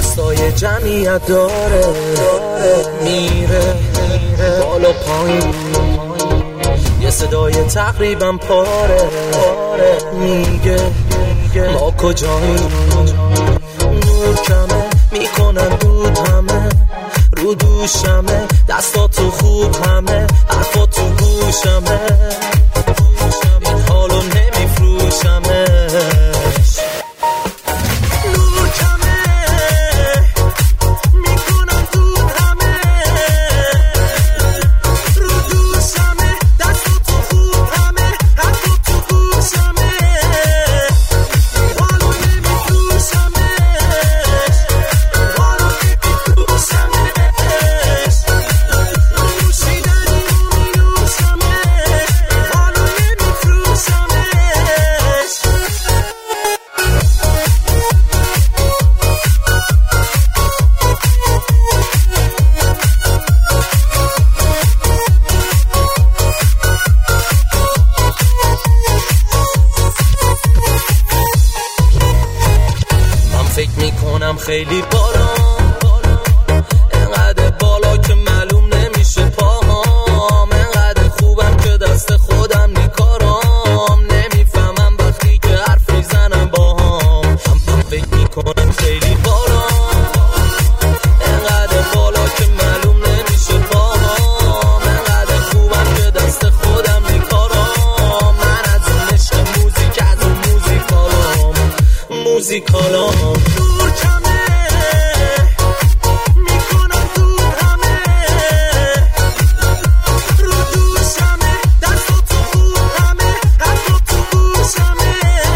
دستای جمعیت داره میره بالا پایین، یه صدای تقریبا پاره میگه ما کجاییم. نور کمه میکنن دود همه رو دوشمه، دستاتو خوب همه حرفا تو گوشمه، این حالو نمیفروشمه. فکر میکنم خیلی بالا، انقدر بالا که معلوم نمیشه پاهام، انقدر خوبم که دست خودم نیکارم، نمیفهمم وقتی که حرف میزنم باهام. من فکر میکنم خیلی بالا، انقدر بالا که معلوم نمیشه پاهام، انقدر خوبم که دست خودم نیکارم. من از اون عشق موزیک، از اون موزیکالام دور کمه میکنم دور همه رو دوشمه، دستاتو خوب همه حرفا تو گوشمه،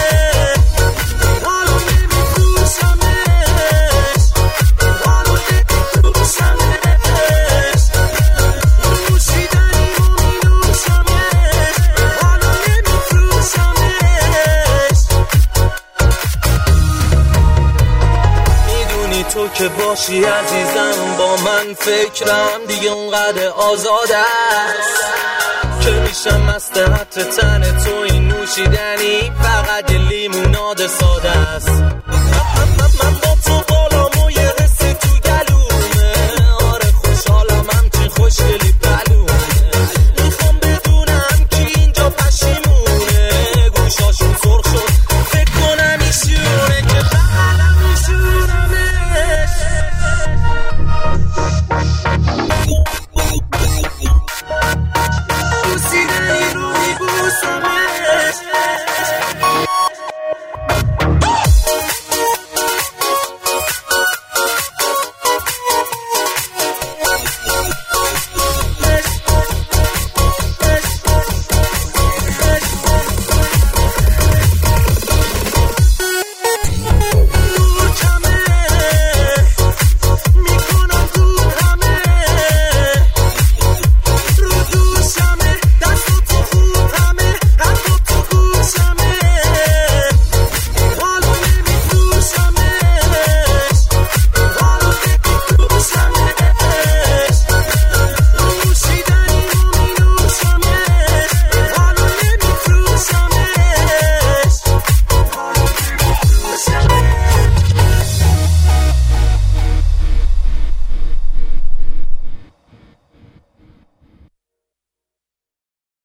حالو نمیفروشمش، حالو نمیفروشمش، نوشیدنی رو مینوشمش، حالو نمیفروشمش. تو که باشی عزیزم با من فکرم دیگه اونقدر آزاده است که میشم مست عطر تن تو، این نوشیدنی فقط لیموناد ساده است.